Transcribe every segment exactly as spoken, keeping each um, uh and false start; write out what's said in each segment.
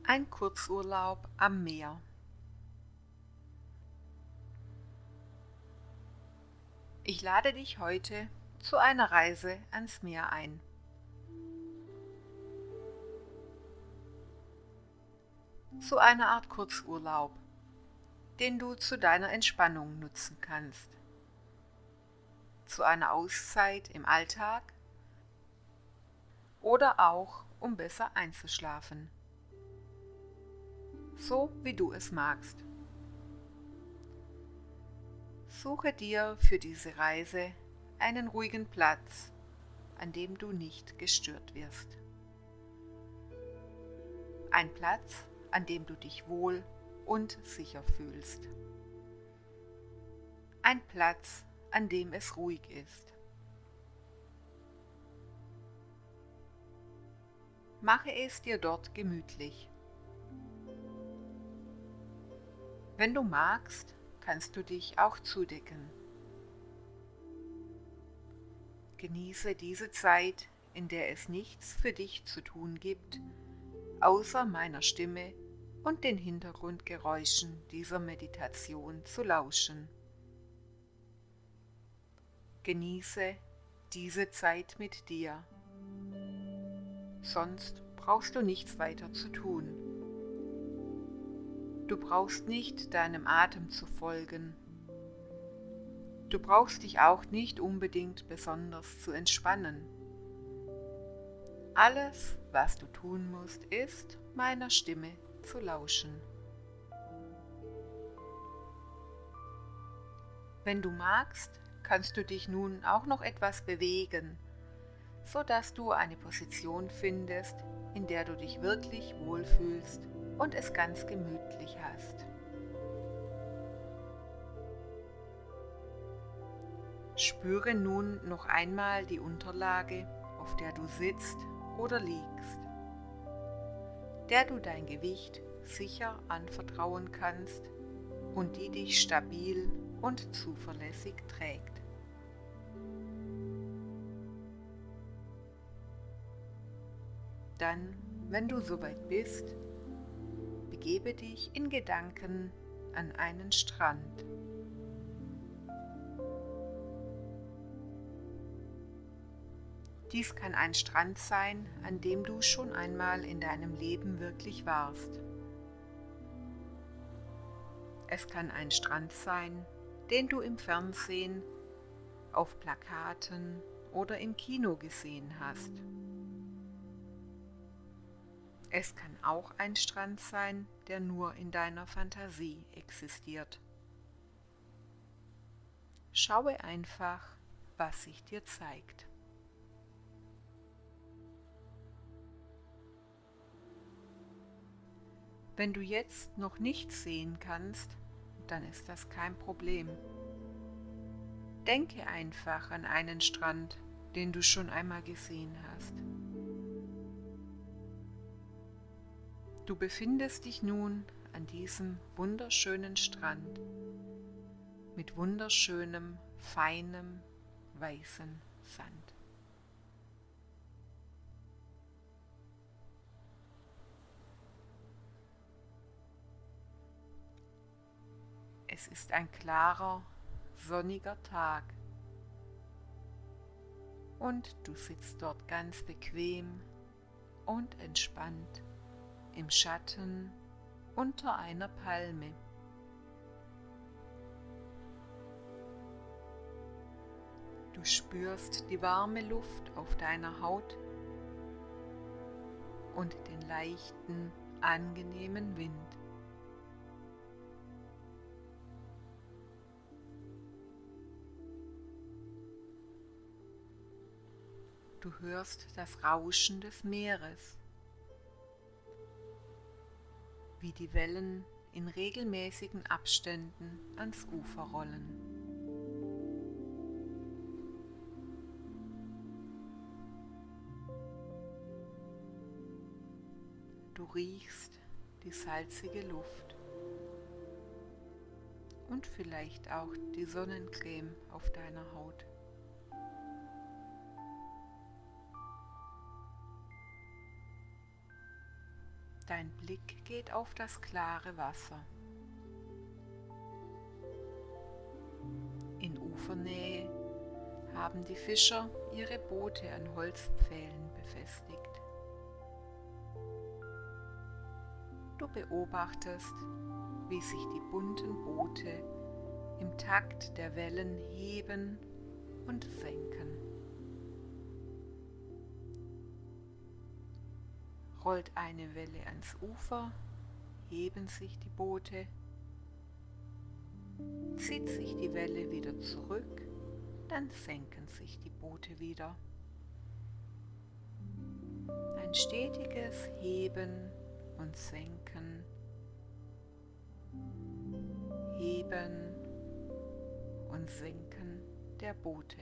Ein Kurzurlaub am Meer. Ich lade dich heute zu einer Reise ans Meer ein. Zu einer Art Kurzurlaub, den du zu deiner Entspannung nutzen kannst. Zu einer Auszeit im Alltag oder auch, um besser einzuschlafen. So wie du es magst. Suche dir für diese Reise einen ruhigen Platz, an dem du nicht gestört wirst. Ein Platz, an dem du dich wohl und sicher fühlst. Ein Platz, an dem es ruhig ist. Mache es dir dort gemütlich. Wenn du magst, kannst du dich auch zudecken. Genieße diese Zeit, in der es nichts für dich zu tun gibt, außer meiner Stimme und den Hintergrundgeräuschen dieser Meditation zu lauschen. Genieße diese Zeit mit dir. Sonst brauchst du nichts weiter zu tun. Du brauchst nicht deinem Atem zu folgen. Du brauchst dich auch nicht unbedingt besonders zu entspannen. Alles, was du tun musst, ist, meiner Stimme zu lauschen. Wenn du magst, kannst du dich nun auch noch etwas bewegen, sodass du eine Position findest, in der du dich wirklich wohlfühlst und es ganz gemütlich hast. Spüre nun noch einmal die Unterlage, auf der du sitzt oder liegst, der du dein Gewicht sicher anvertrauen kannst und die dich stabil und zuverlässig trägt. Dann, wenn du soweit bist, begebe dich in Gedanken an einen Strand. Dies kann ein Strand sein, an dem du schon einmal in deinem Leben wirklich warst. Es kann ein Strand sein, den du im Fernsehen, auf Plakaten oder im Kino gesehen hast. Es kann auch ein Strand sein, der nur in deiner Fantasie existiert. Schaue einfach, was sich dir zeigt. Wenn du jetzt noch nichts sehen kannst, dann ist das kein Problem. Denke einfach an einen Strand, den du schon einmal gesehen hast. Du befindest dich nun an diesem wunderschönen Strand mit wunderschönem, feinem, weißem Sand. Es ist ein klarer, sonniger Tag und du sitzt dort ganz bequem und entspannt im Schatten unter einer Palme. Du spürst die warme Luft auf deiner Haut und den leichten, angenehmen Wind. Du hörst das Rauschen des Meeres, wie die Wellen in regelmäßigen Abständen ans Ufer rollen. Du riechst die salzige Luft und vielleicht auch die Sonnencreme auf deiner Haut. Dein Blick Blick geht auf das klare Wasser. In Ufernähe haben die Fischer ihre Boote an Holzpfählen befestigt. Du beobachtest, wie sich die bunten Boote im Takt der Wellen heben und senken. Rollt eine Welle ans Ufer, heben sich die Boote, zieht sich die Welle wieder zurück, dann senken sich die Boote wieder. Ein stetiges Heben und Senken, Heben und Senken der Boote.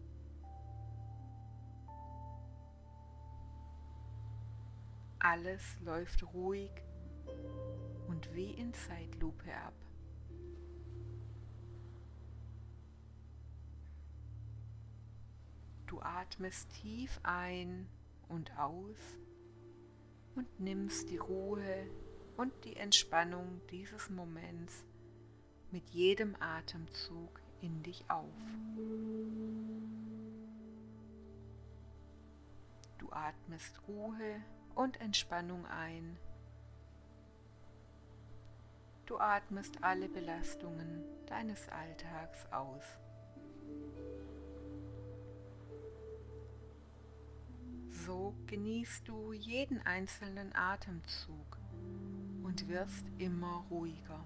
Alles läuft ruhig und wie in Zeitlupe ab. Du atmest tief ein und aus und nimmst die Ruhe und die Entspannung dieses Moments mit jedem Atemzug in dich auf. Du atmest Ruhe und Entspannung ein. Du atmest alle Belastungen deines Alltags aus. So genießt du jeden einzelnen Atemzug und wirst immer ruhiger.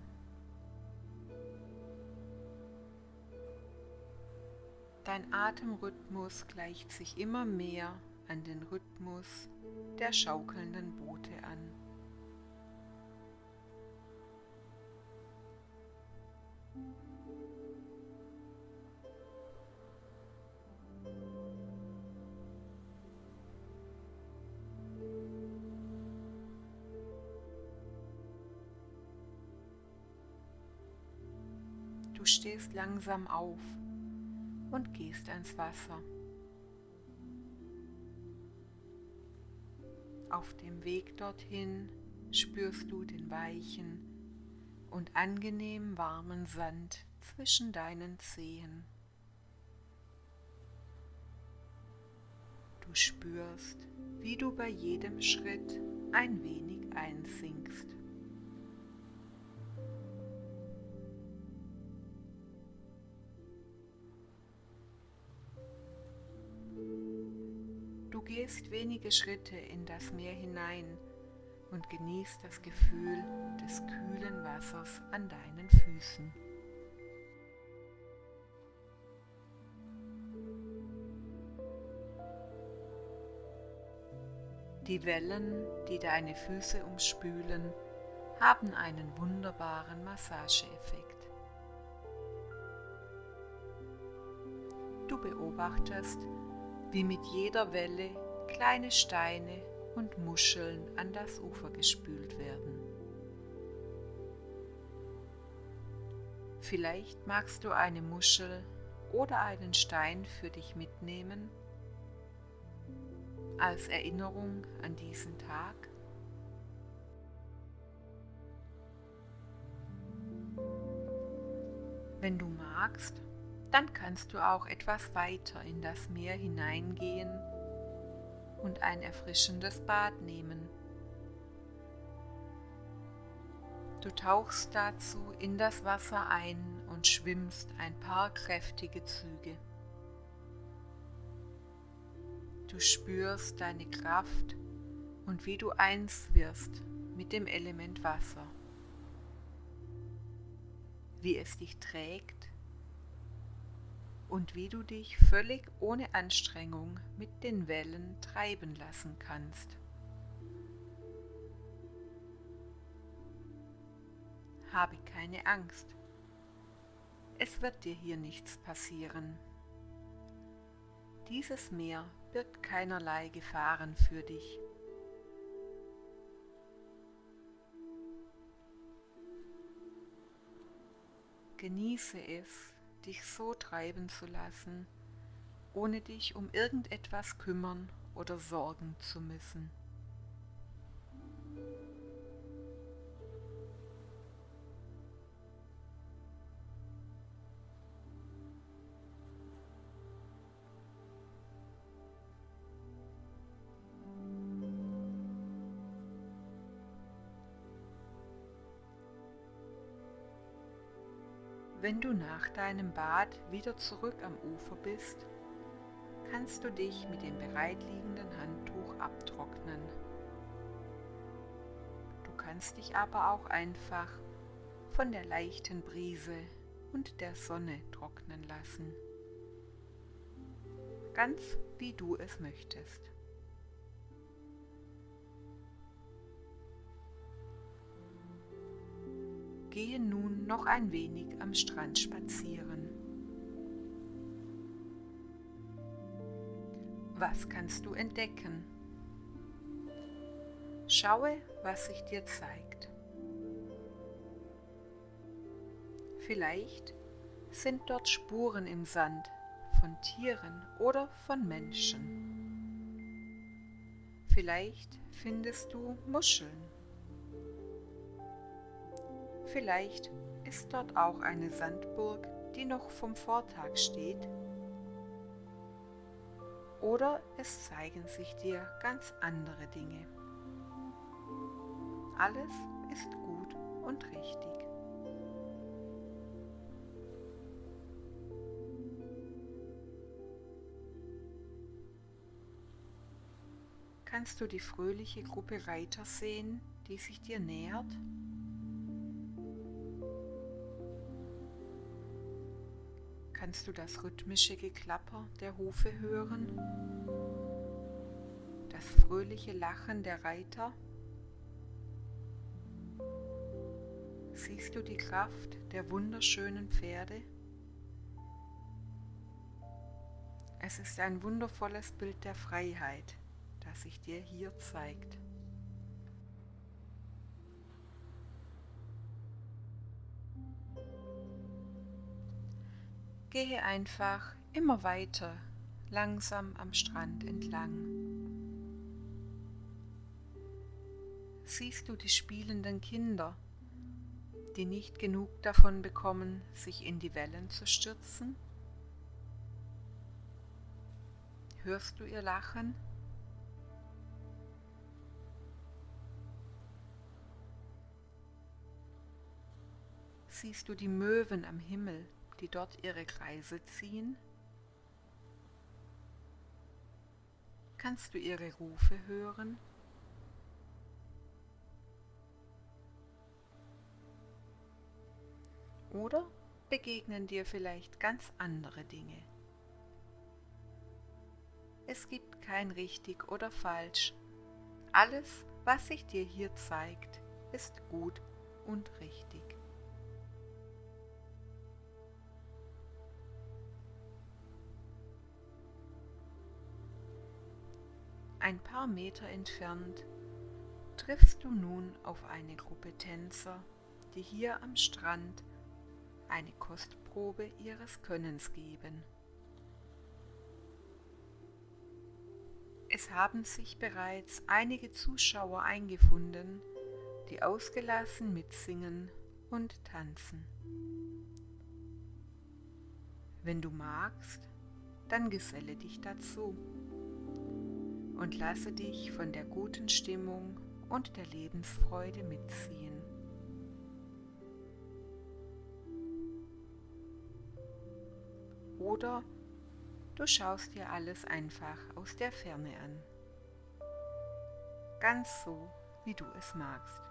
Dein Atemrhythmus gleicht sich immer mehr an den Rhythmus der schaukelnden Boote an. Du stehst langsam auf und gehst ans Wasser. Auf dem Weg dorthin spürst du den weichen und angenehm warmen Sand zwischen deinen Zehen. Du spürst, wie du bei jedem Schritt ein wenig einsinkst. Du gehst wenige Schritte in das Meer hinein und genießt das Gefühl des kühlen Wassers an deinen Füßen. Die Wellen, die deine Füße umspülen, haben einen wunderbaren Massageeffekt. Du beobachtest, wie mit jeder Welle kleine Steine und Muscheln an das Ufer gespült werden. Vielleicht magst du eine Muschel oder einen Stein für dich mitnehmen, als Erinnerung an diesen Tag. Wenn du magst, dann kannst du auch etwas weiter in das Meer hineingehen und ein erfrischendes Bad nehmen. Du tauchst dazu in das Wasser ein und schwimmst ein paar kräftige Züge. Du spürst deine Kraft und wie du eins wirst mit dem Element Wasser, wie es dich trägt und wie du dich völlig ohne Anstrengung mit den Wellen treiben lassen kannst. Habe keine Angst. Es wird dir hier nichts passieren. Dieses Meer birgt keinerlei Gefahren für dich. Genieße es, dich so treiben zu lassen, ohne dich um irgendetwas kümmern oder sorgen zu müssen. Wenn du nach deinem Bad wieder zurück am Ufer bist, kannst du dich mit dem bereitliegenden Handtuch abtrocknen. Du kannst dich aber auch einfach von der leichten Brise und der Sonne trocknen lassen, ganz wie du es möchtest. Gehe nun noch ein wenig am Strand spazieren. Was kannst du entdecken? Schaue, was sich dir zeigt. Vielleicht sind dort Spuren im Sand von Tieren oder von Menschen. Vielleicht findest du Muscheln. Vielleicht ist dort auch eine Sandburg, die noch vom Vortag steht. Oder es zeigen sich dir ganz andere Dinge. Alles ist gut und richtig. Kannst du die fröhliche Gruppe Reiter sehen, die sich dir nähert? Kannst du das rhythmische Geklapper der Hufe hören? Das fröhliche Lachen der Reiter? Siehst du die Kraft der wunderschönen Pferde? Es ist ein wundervolles Bild der Freiheit, das sich dir hier zeigt. Gehe einfach immer weiter, langsam am Strand entlang. Siehst du die spielenden Kinder, die nicht genug davon bekommen, sich in die Wellen zu stürzen? Hörst du ihr Lachen? Siehst du die Möwen am Himmel, die dort ihre Kreise ziehen? Kannst du ihre Rufe hören? Oder begegnen dir vielleicht ganz andere Dinge? Es gibt kein richtig oder falsch. Alles, was sich dir hier zeigt, ist gut und richtig. Ein paar Meter entfernt triffst du nun auf eine Gruppe Tänzer, die hier am Strand eine Kostprobe ihres Könnens geben. Es haben sich bereits einige Zuschauer eingefunden, die ausgelassen mitsingen und tanzen. Wenn du magst, dann geselle dich dazu und lasse dich von der guten Stimmung und der Lebensfreude mitziehen. Oder du schaust dir alles einfach aus der Ferne an. Ganz so, wie du es magst.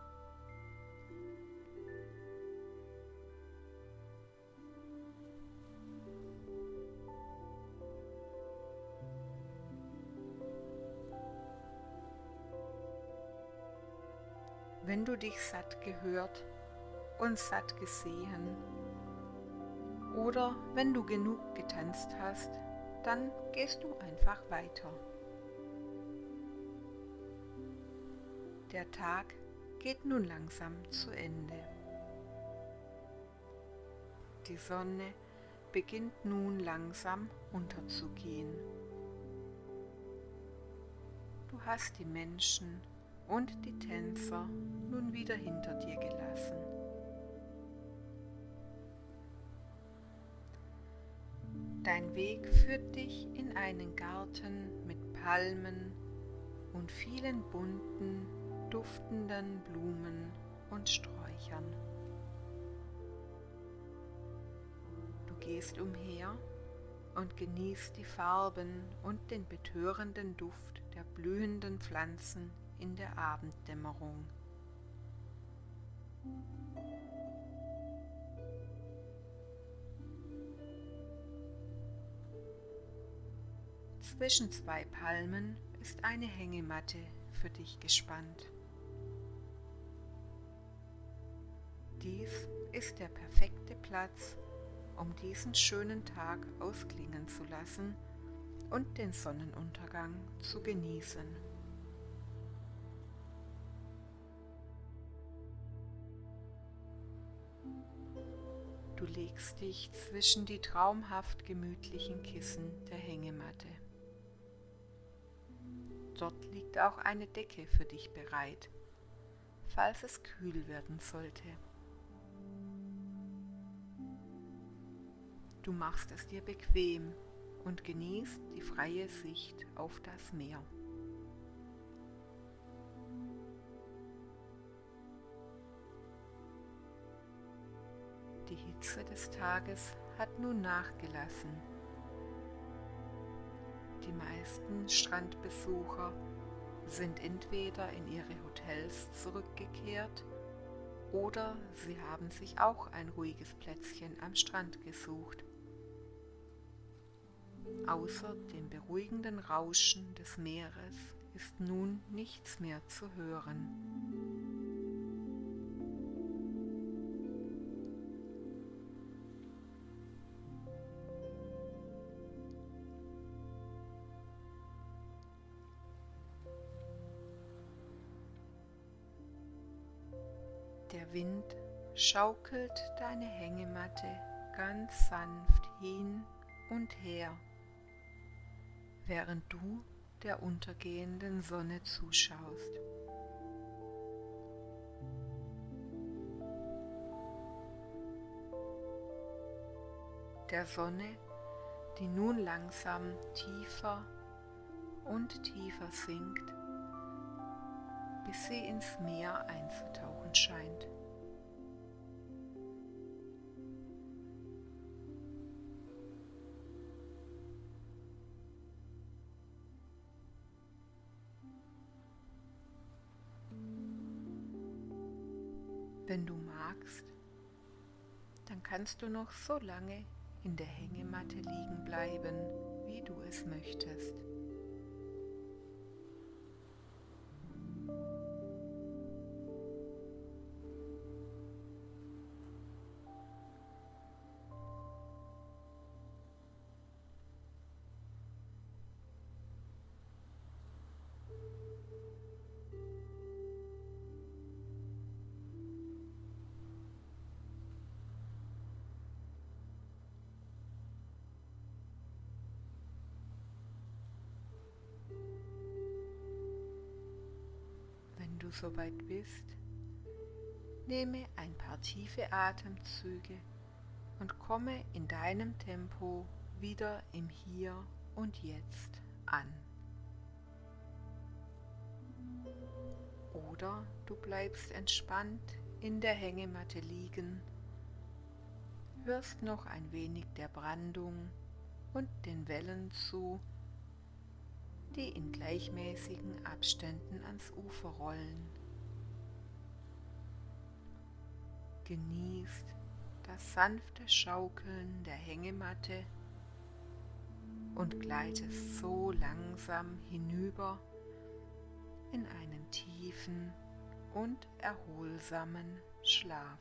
Wenn du dich satt gehört und satt gesehen oder wenn du genug getanzt hast, dann gehst du einfach weiter. Der Tag geht nun langsam zu Ende. Die Sonne beginnt nun langsam unterzugehen. Du hast die Menschen und die Tänzer nun wieder hinter dir gelassen. Dein Weg führt dich in einen Garten mit Palmen und vielen bunten, duftenden Blumen und Sträuchern. gehst umher und genießt die Farben und den betörenden Duft der blühenden Pflanzen in der Abenddämmerung. Zwischen zwei Palmen ist eine Hängematte für dich gespannt. Dies ist der perfekte Platz, um diesen schönen Tag ausklingen zu lassen und den Sonnenuntergang zu genießen. Du legst dich zwischen die traumhaft gemütlichen Kissen der Hängematte. Dort liegt auch eine Decke für dich bereit, falls es kühl werden sollte. Du machst es dir bequem und genießt die freie Sicht auf das Meer. Die Hitze des Tages hat nun nachgelassen. Die meisten Strandbesucher sind entweder in ihre Hotels zurückgekehrt oder sie haben sich auch ein ruhiges Plätzchen am Strand gesucht. Außer dem beruhigenden Rauschen des Meeres ist nun nichts mehr zu hören. Der Wind schaukelt deine Hängematte ganz sanft hin und her, während du der untergehenden Sonne zuschaust. Der Sonne, die nun langsam tiefer und tiefer sinkt, bis sie ins Meer einzutauchen scheint. Wenn du magst, dann kannst du noch so lange in der Hängematte liegen bleiben, wie du es möchtest. Wenn du soweit bist, nehme ein paar tiefe Atemzüge und komme in deinem Tempo wieder im Hier und Jetzt an. Oder du bleibst entspannt in der Hängematte liegen, hörst noch ein wenig der Brandung und den Wellen zu, die in gleichmäßigen Abständen ans Ufer rollen. Genießt das sanfte Schaukeln der Hängematte und gleitest so langsam hinüber in einen tiefen und erholsamen Schlaf.